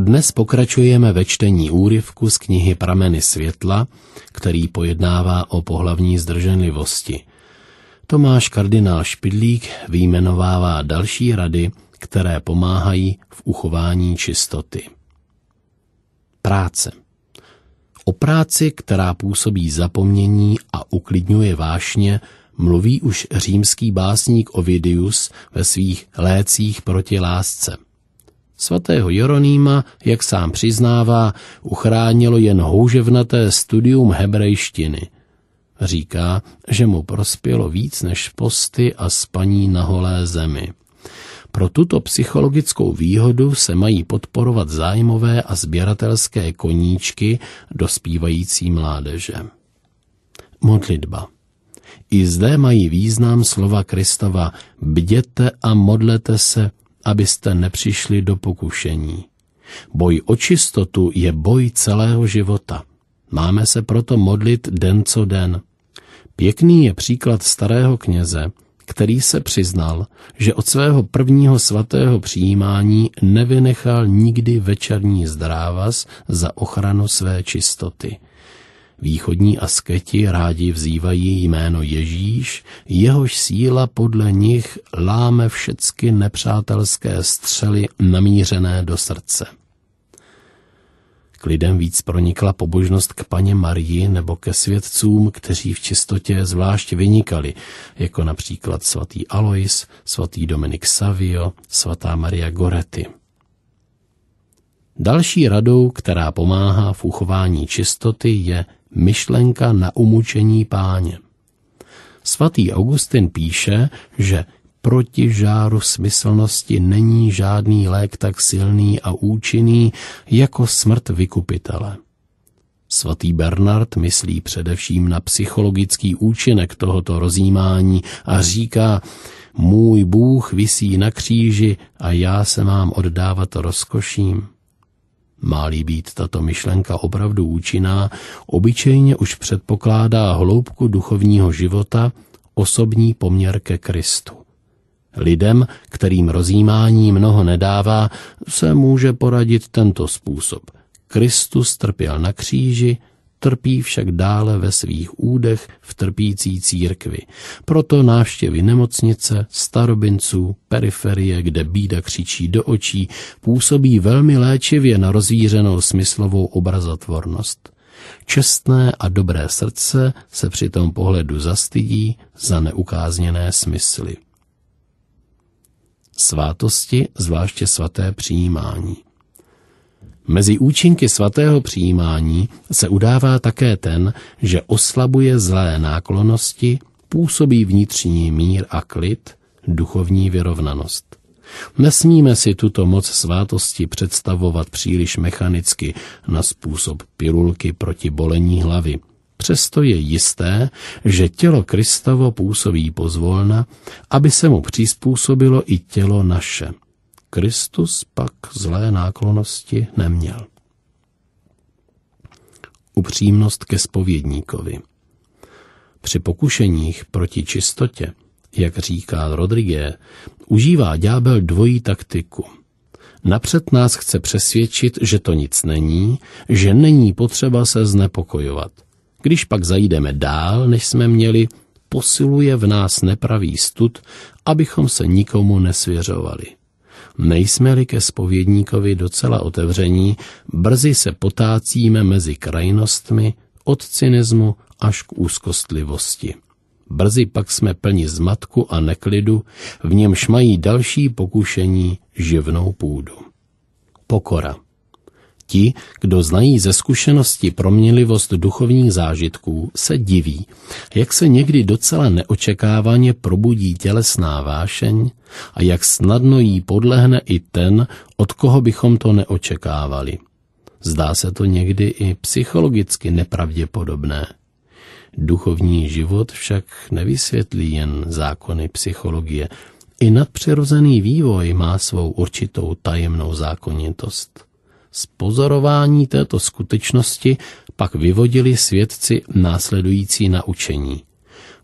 Dnes pokračujeme ve čtení úryvku z knihy Prameny světla, který pojednává o pohlavní zdrženlivosti. Tomáš kardinál Špidlík vyjmenovává další rady, které pomáhají v uchování čistoty. Práce. O práci, která působí zapomnění a uklidňuje vášně, mluví už římský básník Ovidius ve svých Lécích proti lásce. Svatého Jeronýma, jak sám přiznává, uchránilo jen houževnaté studium hebrejštiny. Říká, že mu prospělo víc než posty a spaní na holé zemi. Pro tuto psychologickou výhodu se mají podporovat zájmové a sběratelské koníčky dospívající mládeže. Modlitba. I zde mají význam slova Kristova: bděte a modlete se, abyste nepřišli do pokušení. Boj o čistotu je boj celého života. Máme se proto modlit den co den. Pěkný je příklad starého kněze, který se přiznal, že od svého prvního svatého přijímání nevynechal nikdy večerní zdrávas za ochranu své čistoty. Východní asketi rádi vzývají jméno Ježíš, jehož síla podle nich láme všecky nepřátelské střely namířené do srdce. K lidem víc pronikla pobožnost k Panně Marii nebo ke světcům, kteří v čistotě zvlášť vynikali, jako například svatý Alois, svatý Dominik Savio, svatá Maria Goretti. Další radou, která pomáhá v uchování čistoty, je myšlenka na umučení Páně. Svatý Augustin píše, že proti žáru smyslnosti není žádný lék tak silný a účinný jako smrt vykupitele. Svatý Bernard myslí především na psychologický účinek tohoto rozjímání a říká: můj Bůh visí na kříži a já se mám oddávat rozkoším. Má-li být tato myšlenka opravdu účinná, obyčejně už předpokládá hloubku duchovního života, osobní poměr ke Kristu. Lidem, kterým rozjímání mnoho nedává, se může poradit tento způsob. Kristus trpěl na kříži, trpí však dále ve svých údech v trpící církvi. Proto návštěvy nemocnice, starobinců, periferie, kde bída křičí do očí, působí velmi léčivě na rozvířenou smyslovou obrazotvornost. Čestné a dobré srdce se při tom pohledu zastydí za neukázněné smysly. Svátosti, zvláště svaté přijímání. Mezi účinky svatého přijímání se udává také ten, že oslabuje zlé náklonnosti, působí vnitřní mír a klid, duchovní vyrovnanost. Nesmíme si tuto moc svátosti představovat příliš mechanicky na způsob pilulky proti bolení hlavy. Přesto je jisté, že tělo Kristovo působí pozvolna, aby se mu přizpůsobilo i tělo naše. Kristus pak zlé náklonnosti neměl. Upřímnost ke zpovědníkovi. Při pokušeních proti čistotě, jak říká Rodriguez, užívá ďábel dvojí taktiku. Napřed nás chce přesvědčit, že to nic není, že není potřeba se znepokojovat. Když pak zajdeme dál, než jsme měli, posiluje v nás nepravý stud, abychom se nikomu nesvěřovali. Nejsme-li ke zpovědníkovi docela otevření, brzy se potácíme mezi krajnostmi, od cynismu až k úzkostlivosti. Brzy pak jsme plni zmatku a neklidu, v němž mají další pokušení živnou půdu. Pokora. Ti, kdo znají ze zkušenosti proměnlivost duchovních zážitků, se diví, jak se někdy docela neočekávaně probudí tělesná vášeň a jak snadno jí podlehne i ten, od koho bychom to neočekávali. Zdá se to někdy i psychologicky nepravděpodobné. Duchovní život však nevysvětlí jen zákony psychologie. I nadpřirozený vývoj má svou určitou tajemnou zákonitost. Z pozorování této skutečnosti pak vyvodili svědci následující naučení.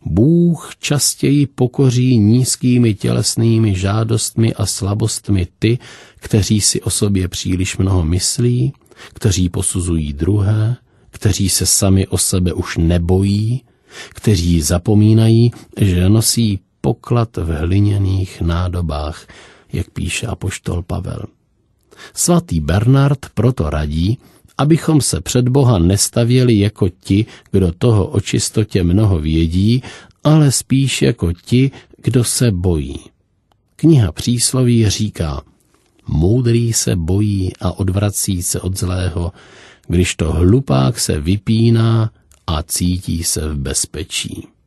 Bůh častěji pokoří nízkými tělesnými žádostmi a slabostmi ty, kteří si o sobě příliš mnoho myslí, kteří posuzují druhé, kteří se sami o sebe už nebojí, kteří zapomínají, že nosí poklad v hliněných nádobách, jak píše apoštol Pavel. Svatý Bernard proto radí, abychom se před Boha nestavěli jako ti, kdo toho o čistotě mnoho vědí, ale spíš jako ti, kdo se bojí. Kniha Přísloví říká: moudrý se bojí a odvrací se od zlého, když to hlupák se vypíná a cítí se v bezpečí.